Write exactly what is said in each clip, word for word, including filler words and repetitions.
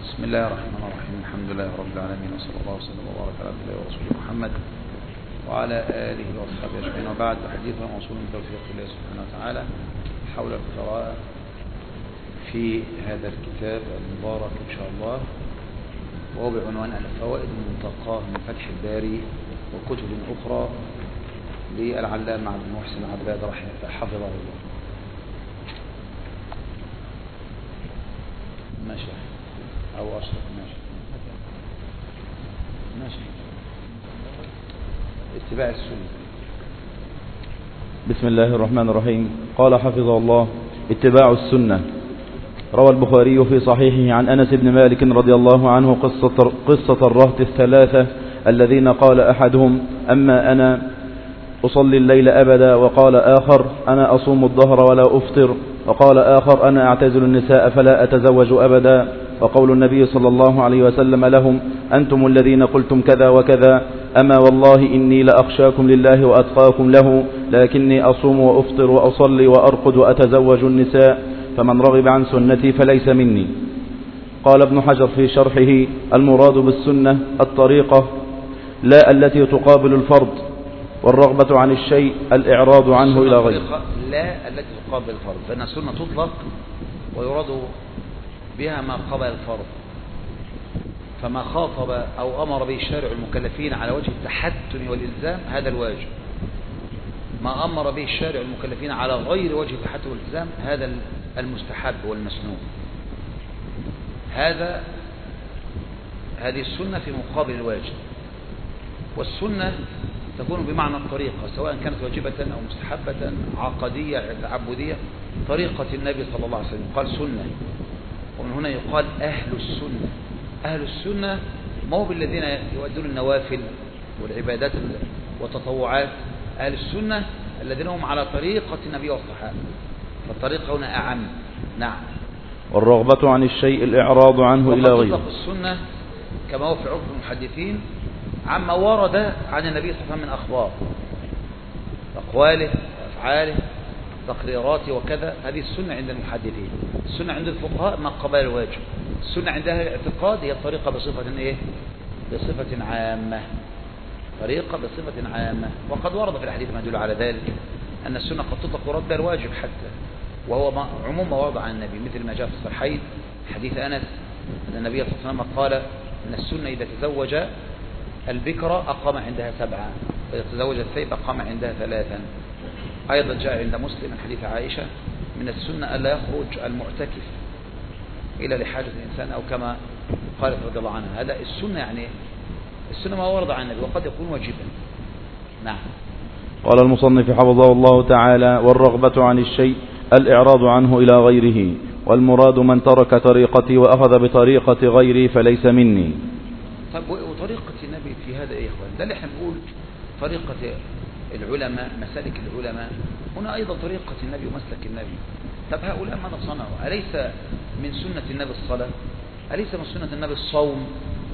بسم الله الرحمن الرحيم. الحمد لله رب العالمين، وصلى الله وسلم وبارك على عبد الله ورسوله محمد وعلى آله وأصحابه أجمعين. وبعد، حديثنا موصول من توفيق الله سبحانه وتعالى حول القراءة في هذا الكتاب المبارك إن شاء الله، وهو بعنوان الفوائد المنتقاة من فتح الباري وكتب أخرى للعلامة عبد المحسن العباد حفظه الله. ماشي أو أشرف ماشي ماشي اتباع السنة. بسم الله الرحمن الرحيم. قال حفظه الله: اتباع السنة. روى البخاري في صحيحه عن أنس بن مالك رضي الله عنه قصة, قصة الرهط الثلاثة الذين قال أحدهم: أما أنا أصلي الليل أبدا، وقال آخر: أنا أصوم الظهر ولا أفطر، وقال آخر: أنا أعتزل النساء فلا أتزوج أبدا. وقول النبي صلى الله عليه وسلم لهم: أنتم الذين قلتم كذا وكذا، أما والله إني لأخشاكم لله وأتقاكم له، لكني أصوم وأفطر وأصلي وأرقد وأتزوج النساء، فمن رغب عن سنتي فليس مني. قال ابن حجر في شرحه: المراد بالسنة الطريقة لا التي تقابل الفرض، والرغبة عن الشيء الإعراض عنه إلى غيره. لا التي تقابل الفرض، فإن السنة تطلق ويراد بها ما قبل الفرض، فما خاطب أو أمر به الشارع المكلفين على وجه التحتم والإلزام هذا الواجب، ما أمر به الشارع المكلفين على غير وجه التحتم والإلزام هذا المستحب والمسنون. هذا هذه السنة في مقابل الواجب. والسنة تكون بمعنى الطريقة، سواء كانت واجبة أو مستحبة، عقدية تعبدية، طريقة النبي صلى الله عليه وسلم قال سنة. ومن هنا يقال أهل السنة. أهل السنة ما هو بالذين يؤدون النوافل والعبادات والتطوعات، أهل السنة الذين هم على طريقة النبي والصحابة، فالطريقة هنا أعم. نعم. والرغبة عن الشيء الإعراض عنه إلى غيره. وقد تطلق السنة كما هو في عرف المحدثين عما ورد عن النبي صلى الله عليه وسلم من أخبار، أقواله وأفعاله تقريراته وكذا. هذه السنة عند المحدثين. السنة عند الفقهاء ما قبل الواجب. السنة عندها الاعتقاد هي الطريقة بصفة إيه؟ بصفة عامة، طريقة بصفة عامة. وقد ورد في الحديث ما يدل على ذلك، أن السنة قد تطلق ورد الواجب حتى، وهو ما عموم ما ورد عن النبي، مثل ما جاء في الصحيحين حديث أنس أن النبي صلى الله عليه وسلم قال أن السنة إذا تزوج البكرة أقام عندها سبعة، وإذا تزوج الثيب أقام عندها ثلاثا. أيضا جاء عند مسلم من حديث عائشة: من السنة ألا يخرج المعتكف إلى لحاجة الإنسان، أو كما قالت رضي الله عنها. هذا السنة، يعني السنة ما ورد عن النبي، وقد يكون واجبا. نعم. قال المصنف حفظه الله تعالى: والرغبة عن الشيء الإعراض عنه إلى غيره، والمراد من ترك طريقتي وأخذ بطريقة غيري فليس مني. طب وطريقة النبي في هذا إيه إخوان؟ ده اللي احنا بنقول طريقة العلماء، مسالك العلماء. هنا أيضا طريقة النبي ومسلك النبي. طب هؤلاء ماذا صنعوا؟ أليس من سنة النبي الصلاة؟ أليس من سنة النبي الصوم؟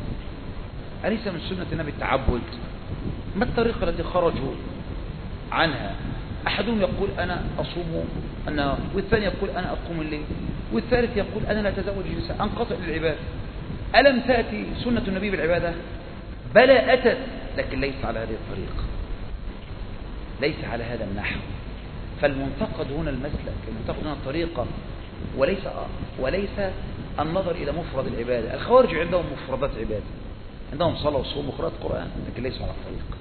أليس من سنة النبي التعبد؟ ما الطريقة التي خرجوا عنها؟ أحدهم يقول أنا أصوم أنا، والثاني يقول أنا أقوم الليل، والثالث يقول أنا لا أتزوج النساء، أنقطع للعبادة. ألم تأتي سنة النبي بالعبادة؟ بلى أتت، لكن ليس على هذه الطريقة، ليس على هذا النحو. فالمنتقد هنا المسلك، المنتقد هنا الطريقة، وليس وليس النظر إلى مفرد العبادة. الخوارج عندهم مفردات عبادة، عندهم صلاة وصوم وقراءة قرآن، لكن ليسوا على الطريقة.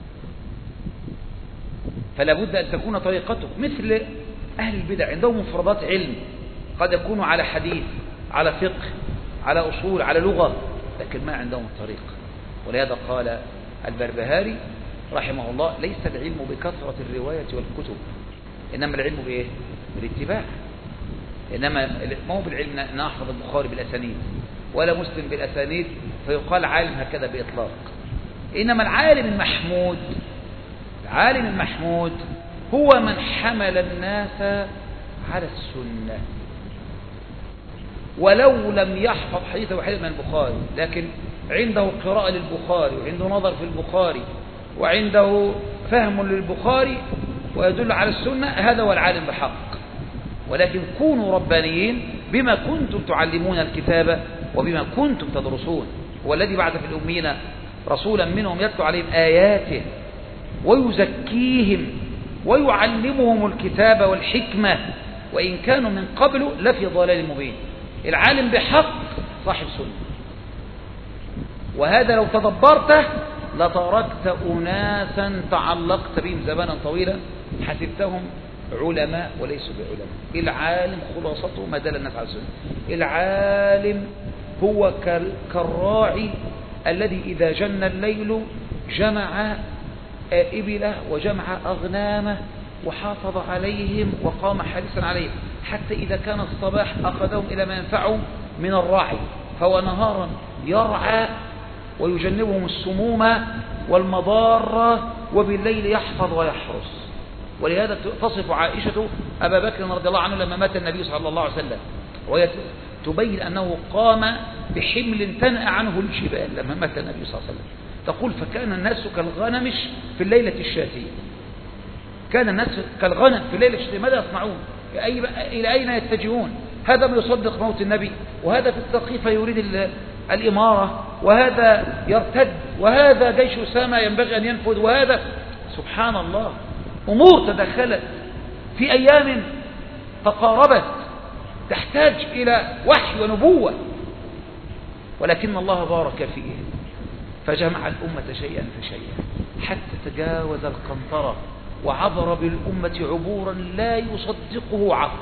فلا بد أن تكون طريقته مثل أهل البدع، عندهم مفردات علم، قد يكونوا على حديث، على فقه، على أصول، على لغة، لكن ما عندهم الطريقة. ولهذا قال البربهاري رحمه الله: ليس العلم بكثرة الرواية والكتب، إنما العلم بإيه؟ بالاتباع. إنما ما هو بالعلم أن أحفظ البخاري بالأسانيد ولا مسلم بالأسانيد فيقال عالم هكذا بإطلاق. إنما العالم المحمود، العالم المحمود هو من حمل الناس على السنة، ولو لم يحفظ حديث واحد من البخاري، لكن عنده قراءة للبخاري، وعنده نظر في البخاري، وعنده فهم للبخاري ويدل على السنة، هذا هو العالم بحق. ولكن كونوا ربانيين بما كنتم تعلمون الكتاب وبما كنتم تدرسون. هو الذي بعث في الأمين رسولا منهم يتلو عليهم آياته ويزكيهم ويعلمهم الكتاب والحكمة وإن كانوا من قبل لفي ضلال مبين. العالم بحق صاحب سنة، وهذا لو تدبرته لتركت أناسا تعلقت بهم زمانا طويلا حسبتهم علماء وليسوا بعلماء. العالم خلاصته ما دل الناس على السنة. العالم هو كالراعي الذي إذا جن الليل جمع إبله وجمع أغنامه وحافظ عليهم وقام حريصا عليهم، حتى إذا كان الصباح أخذهم إلى ما ينفعهم من الرعي، فهو نهارا يرعى ويجنبهم السموم والمضار، وبالليل يحفظ ويحرس. ولهذا تصف عائشة أبا بكر رضي الله عنه لما مات النبي صلى الله عليه وسلم، وهي تبين أنه قام بحمل تنأى عنه الجبال لما مات النبي صلى الله عليه وسلم. تقول فكان الناس كالغنم في الليلة الشاتية. كان الناس كالغنم في الليلة الشاتية. ماذا يصنعون؟ إلى أين يتجهون؟ هذا ما يصدق موت النبي، وهذا في السقيفة يريد الإمارة، وهذا يرتد، وهذا جيش أسامة ينبغي أن ينفذ، وهذا سبحان الله أمور تدخلت في أيام تقاربت تحتاج إلى وحي ونبوة، ولكن الله بارك فيه فجمع الأمة شيئا فشيئا حتى تجاوز القنطرة وعبر بالأمة عبورا لا يصدقه عقل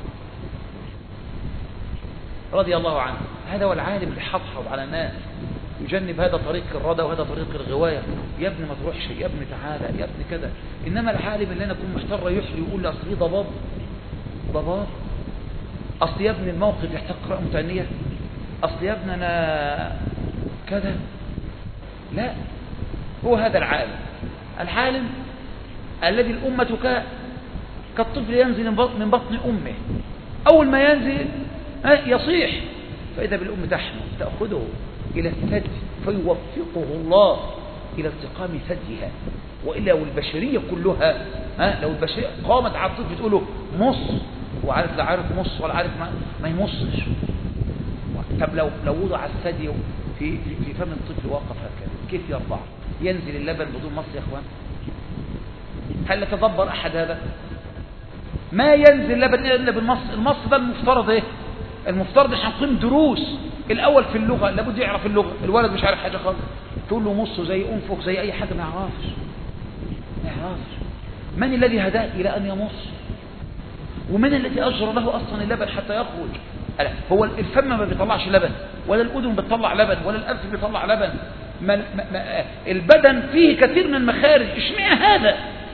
رضي الله عنه. هذا هو العالم اللي حفظ على الناس، يجنب هذا طريق الردى وهذا طريق الغواية. يا ابني ما تروحش، يا ابني تعالى، يا ابني كذا. إنما العالم اللي أنا أكون محتار يحلي يقول لي أصل ضباب ضباب، أصل يا ابني الموقف يحتاج قراءة متأنية، أصل يا ابني أنا كذا. لا، هو هذا العالم العالم الذي الأمة كالطفل ينزل من بطن أمه، أول ما ينزل يصيح فإذا بالأم تحمل تأخذه إلى الثدي فيوفقه الله إلى التقام ثديها. وإلا والبشرية كلها ها لو البشرية قامت على الطفل تقوله مص، وعارف لا عارف مص ولا عارف ما, ما يمصش. طب لو لو وضع الثدي في في فم الطفل وقف هكذا كيف يرضع؟ ينزل اللبن بدون مص يا اخوان؟ هل يتدبر أحد هذا؟ ما ينزل لبن إلا بالمص. المص ده المفترض إيه؟ المفترض عشان نقيم دروس الأول في اللغة لابد يعرف اللغة. الولد مش عارف حاجة خالص، تقول له مص زي أنفق زي أي حاجة ما يعرفش ما يعرفش. من الذي هداه إلى أن يمص؟ ومن الذي أجرى له أصلا اللبن حتى يخرج؟ هو الفم ما بيطلعش لبن، ولا الأذن بتطلع لبن، ولا الأنف بيطلع لبن. ما ما البدن فيه كثير من المخارج. اشمعنى هذا؟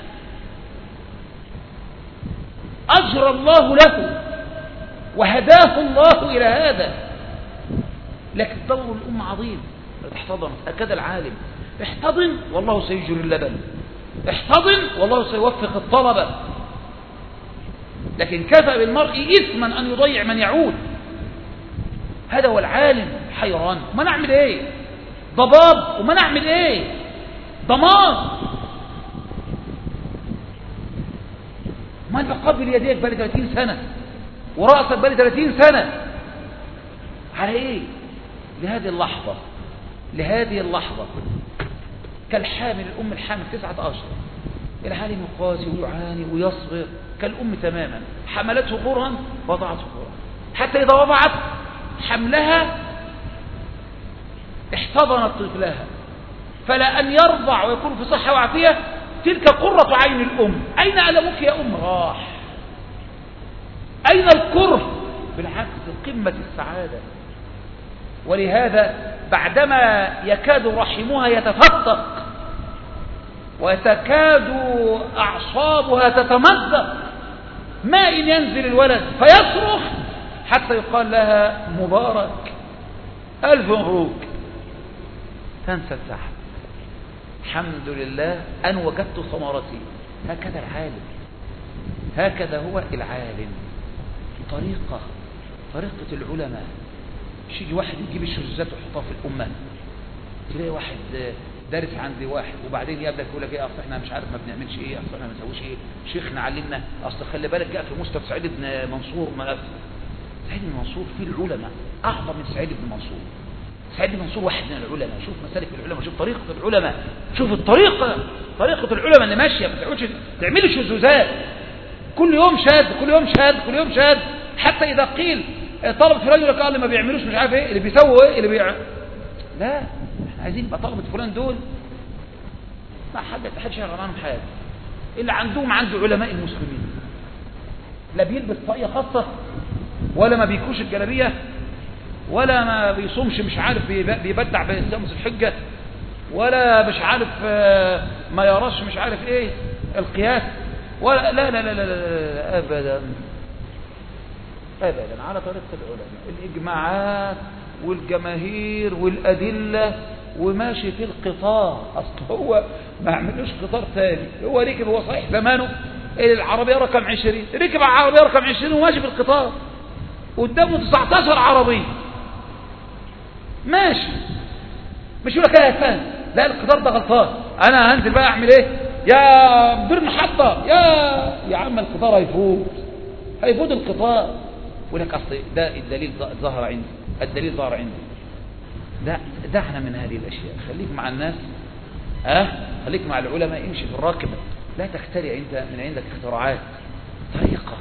أجرى الله له وهداه الله إلى هذا. لكن دور الأمة عظيم احتضنت. هكذا العالم احتضن والله سيجري اللبن، احتضن والله سيوفق الطلبة. لكن كفى بالمرء إثما أن يضيع من يعود. هذا هو العالم. حيران وما نعمل ايه؟ ضباب وما نعمل ايه؟ ضمار. ما بقبل يديك بقى ثلاثين سنة ورأسك بقى ثلاثين سنة على ايه؟ لهذه اللحظة لهذه اللحظة كالحامل الأم الحامل تسعة أشهر. العالم يقاسي ويعاني ويصبر كالأم تماما. حملته قرها وضعته قرها، حتى إذا وضعت حملها احتضنت طفلها، فلا أن يرضع ويكون في صحة وعافية تلك قرة عين الأم. أين ألمك يا أم؟ راح. أين الكره؟ بالعكس قمة السعادة. ولهذا بعدما يكاد رحمها يتفتق وتكاد أعصابها تتمزق، ما إن ينزل الولد فيصرخ حتى يقال لها مبارك ألف مبروك، تنسى السحب. الحمد لله أن وجدت ثمرتي. هكذا العالم، هكذا هو العالم. طريقة طريقة العلماء. مش يجي واحد يجيب الشذوذات ويحطها في الأمة. تلاقي واحد دارس عند واحد وبعدين يقابلك يقول لك ايه، اصل احنا مش عارف ما بنعملش ايه، اصل احنا ما بنسويش ايه، شيخنا علمنا، اصل خلي بالك جاء في مستوى سعيد بن منصور. ما سعيد بن منصور فيه العلماء أعظم من سعيد بن منصور. سعيد بن منصور واحد من العلماء، شوف مسالك العلماء، شوف طريقة العلماء، شوف الطريقة طريقة العلماء اللي ماشية، ما تقعدش تعملوا شذوذات كل يوم شاذ كل يوم شاذ كل يوم شاذ، حتى إذا قيل طلبة فلان يقول لك اللي ما بيعملوش مش عارف ايه، اللي بيسووا ايه، اللي بيع... لا، احنا عايزين يبقى طلبة فلان دول ما حد حدش يعرف عنهم حاجة، اللي عندهم عنده علماء المسلمين، لا بيلبس طاقية خاصة ولا ما بيكوش الجلابية ولا ما بيصومش مش عارف بيبدع بيستمس الحجة ولا مش عارف ما يراش مش عارف ايه القياس ولا لا لا لا لا, لا ابدا ابدا على طريقة العلماء، الاجماعات والجماهير والادلة وماشي في القطار. اصل هو ما عملوش قطار ثاني، هو ركب، هو صحيح زمانه العربية رقم عشرين، ركب على العربية رقم عشرين وماشي في القطار قدامه تسعتاشر عربية ماشي، مش يقول لك ايه يا فندم لا القطار ده غلطان انا هنزل بقى اعمل ايه يا مدير محطة يا يا عم القطار هيفوت هيفوت القطار، يقول لك اصل ده الدليل ظهر عندي، الدليل ظهر عندي. ده دعنا من هذه الاشياء، خليك مع الناس اه خليك مع العلماء، امشي في الراكبة، لا تخترع انت من عندك اختراعات. طريقة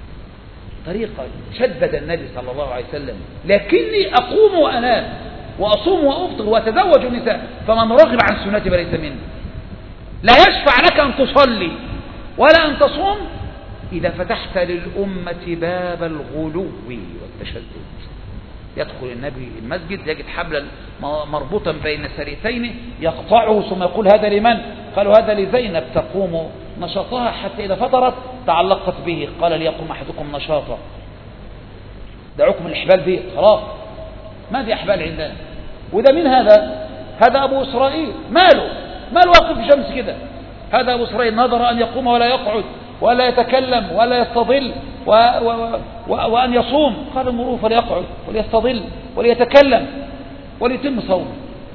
طريقة شدد النبي صلى الله عليه وسلم، لكني أقوم وأنام وأصوم وأفطر وأتزوج النساء فمن رغب عن سنتي فليس مني. لا يشفع لك أن تصلي ولا أن تصوم إذا فتحت للأمة باب الغلو والتشدد. يدخل النبي المسجد يجد حبلا مربوطا بين سريتين يقطعه ثم يقول هذا لمن؟ قالوا هذا لزينب تقوم نشاطها حتى إذا فطرت تعلقت به، قال ليقوم أحدكم نشاطا. دعوكم الإحبال به خلاص، ما في أحبال عندنا. وده من هذا؟ هذا أبو إسرائيل، ماله ماله واقف في شمس كده، هذا أبو إسرائيل نظر أن يقوم ولا يقعد ولا يتكلم ولا يستظل و و و وأن يصوم، قال المروا فليقعد وليستظل وليتكلم وليتم صومه.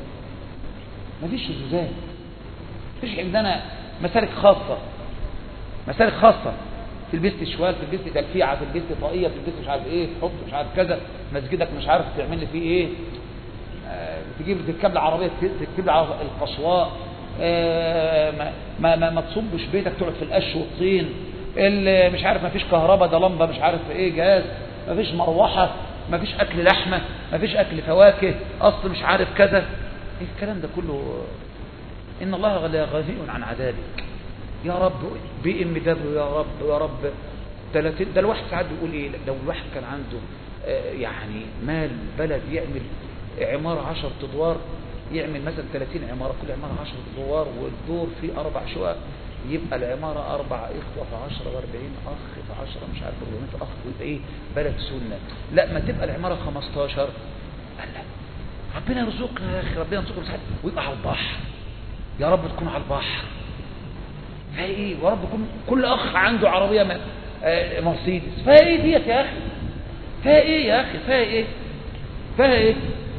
ما فيش شذوذات، فيش عندنا مسالك خاصة، مسالك خاصة في البيت شوال، في البيت تلفيعة، في البيت طاقية، في البيت مش عارف ايه تحط مش عارف كذا، مسجدك مش عارف تعمل لي فيه ايه، آه تجيب تركب لي عربية تكتب لي القصواء، آه ما, ما, ما, ما تصبش بيتك تقعد في القش والطين، اللي مش عارف ما فيش كهرباء ده لمبة مش عارف ايه جاز، ما فيش مروحة، ما فيش اكل لحمة، ما فيش اكل فواكه، اصل مش عارف كذا، ايه الكلام ده كله؟ ان الله غني عن عذابك يا رب، بإم دبه يا رب يا رب. ده الواحد ساعات بيقول ايه، لو الواحد كان عنده يعني مال بلد يعمل عمارة عشر ادوار، يعمل مثلا ثلاثين عمارة، كل عمارة عشر ادوار والدور فيه اربع شقق، يبقى العمارة اربع اخوة في عشرة واربعين اخ في عشرة مش عارف اربعمائة اخ، ويبقى ايه بلد سنة. لا ما تبقى العمارة خمستاشر، قال لا ربنا يرزقنا يا اخي، ربنا يرزقنا مساحات، ويبقى على البحر، يا رب تكون على البحر، فيها ايه؟ ورب يكون كل اخ عنده عربية مرسيدس، فيها ايه ديت يا اخي؟ فيها ايه يا اخي؟ فيها ايه؟ فيها ايه؟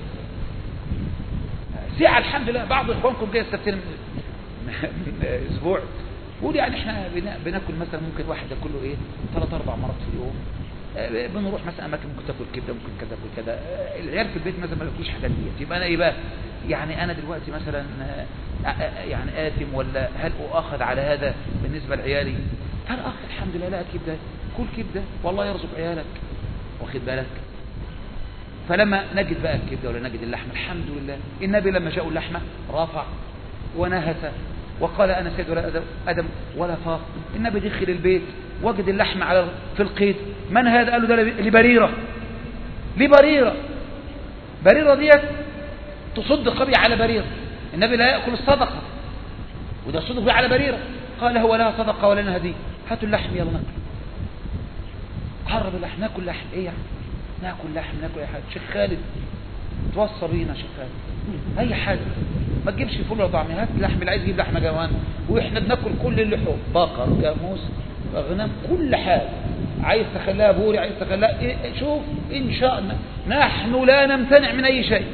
ساعة الحمد لله. بعض اخوانكم جاي السبتين من اسبوع بيقول يعني احنا بناكل مثلا ممكن واحد ياكل له ايه ثلاث اربع مرات في اليوم، بنروح مثلا اماكن ممكن تاكل كبده ممكن كذا تاكل كذا، العيال في البيت مثلا ما بياكلوش حاجات ديت، يبقى انا ايه بقى؟ يعني انا دلوقتي مثلا يعني آثم ولا هل أؤاخذ على هذا بالنسبة لعيالي؟ قال أخ الحمد لله لا كبدة، كل كبدة والله يرزق عيالك، واخد بالك؟ فلما نجد بقى الكبدة ولا نجد اللحمة الحمد لله. النبي لما جاءوا اللحمة رافع ونهس وقال أنا سيد ولا أدم ولا فاق. النبي دخل البيت وجد اللحمة على في القيد، من هذا؟ قال له ده لبريرة. لبريرة بريرة ديت تصدق بي على بريرة، النبي لا يأكل الصدقة وده صدق بي على بريرة. قال هو لا صدقة ولا لنا هدية، هاتوا اللحم يلا ناكل. قرب اللحم، ناكل لحم ايه يعني؟ ناكل لحم ناكل اي حاجة. شيخ خالد توصى بينا شيخ خالد اي حاجة، ما تجيبش فول ولا طعمية، هات لحم، اللي عايز يجيب لحمة جوان، واحنا بناكل كل اللحوم، بقر جاموس غنم كل حاجة، عايز تخليها بوري عايز تخليها إيه؟ شوف ان شاء الله نحن لا نمتنع من اي شيء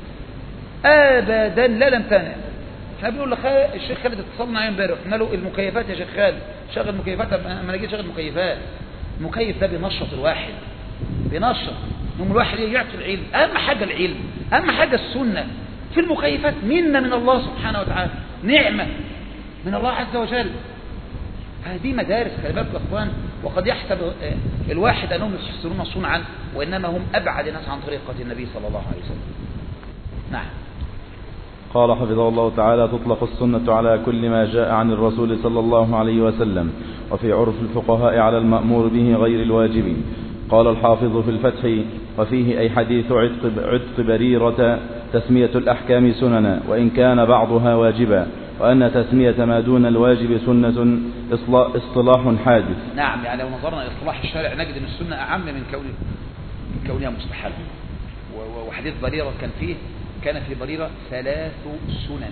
ابدا، لا نمتنع. احنا بنقول لك الشيخ خالد اتصلنا عليه امبارح قلنا له المكيفات يا شيخ خالد شغل مكيفات، اما نجي شغل مكيفات، المكيف ده بينشط الواحد، بينشط يوم الواحد يعطي العلم، أهم حاجة العلم، أهم حاجة السنة. في المكيفات منة من الله سبحانه وتعالى، نعمة من الله عز وجل. هذه مدارس، خلي بالك يا اخوان. وقد يحسب الواحد أنهم يحسنون صنعا، وإنما هم أبعد ناس عن طريقة النبي صلى الله عليه وسلم. نعم. قال حفظه الله تعالى: تطلق السنة على كل ما جاء عن الرسول صلى الله عليه وسلم، وفي عرف الفقهاء على المأمور به غير الواجب. قال الحافظ في الفتح: وفيه أي حديث عتق, عتق بريرة تسمية الأحكام سننا، وإن كان بعضها واجبا، وأن تسمية ما دون الواجب سنة اصطلاح حادث. نعم، يعني لو نظرنا إلى اصطلاح الشارع نجد أن السنة أعم من كون من كونها مستحبة. وحديث بريرة كان فيه كان في بريرة ثلاث سنن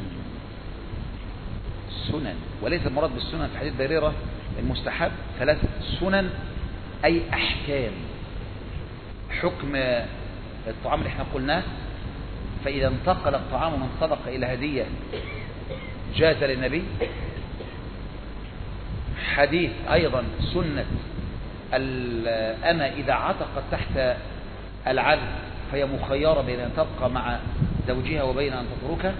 سنن وليس المراد بالسنن في حديث بريرة المستحب، ثلاث سنن أي أحكام. حكم الطعام اللي احنا قلناه، فإذا انتقل الطعام من صدقة إلى هدية جاز للنبي. حديث أيضا سنة الأمة إذا عتقت تحت العبد فهي مخيرة بين أن تبقى مع زوجها وبين أن تتركه،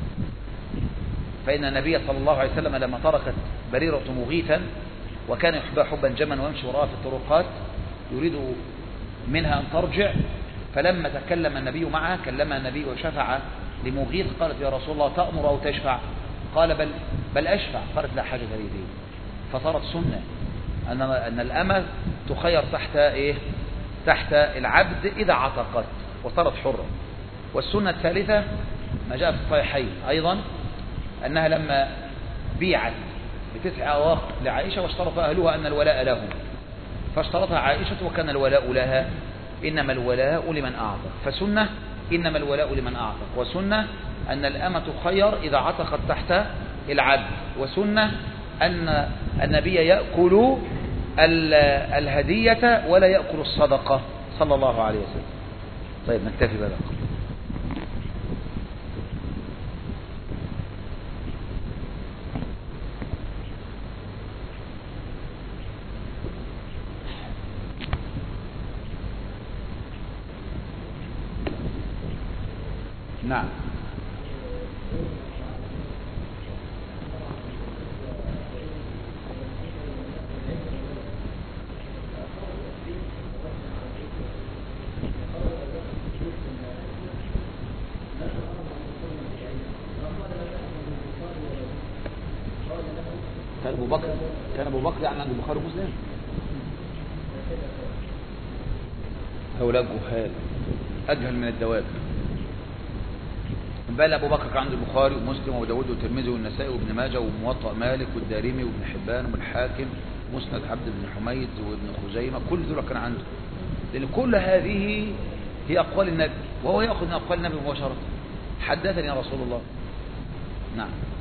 فإن النبي صلى الله عليه وسلم لما تركت بريرة مغيثا وكان يحبها حبا جما ويمشي وراءها في الطرقات يريد منها أن ترجع، فلما تكلم النبي معها كلمها النبي وشفع لمغيث، قالت: يا رسول الله تأمر أو تشفع؟ قال: بل, بل أشفع. قالت: لا حاجة لي به. فصارت سنة أن أن الأمة تخير تحت إيه؟ تحت العبد إذا عتقت وصارت حرة. والسنة الثالثة ما جاء في الصحيحين أيضا، أنها لما بيعت بتسع أواق لعائشة واشترط أهلها أن الولاء لهم، فاشترطها عائشة وكان الولاء لها. إنما الولاء لمن أعتق. فسنة إنما الولاء لمن أعتق، وسنة أن الأمة تخير إذا عتقت تحت العبد، وسنة أن النبي يأكل الهدية ولا يأكل الصدقة صلى الله عليه وسلم. طيب نكتفي بذلك. نعم. كان أبو بكر كان أبو بكر يعني عند البخاري ومسلم. هؤلاء جهال أجهل من الدواب. بل أبو بكر عند البخاري ومسلم وداود والترمذي والنسائي وابن ماجه وموطأ مالك والدارمي وابن حبان والحاكم، مسند عبد بن حميد وابن خزيمة، كل ذول كان عنده. لأن كل هذه هي أقوال النبي، وهو يأخذ من أقوال النبي مباشرة. حدثني يا رسول الله. نعم.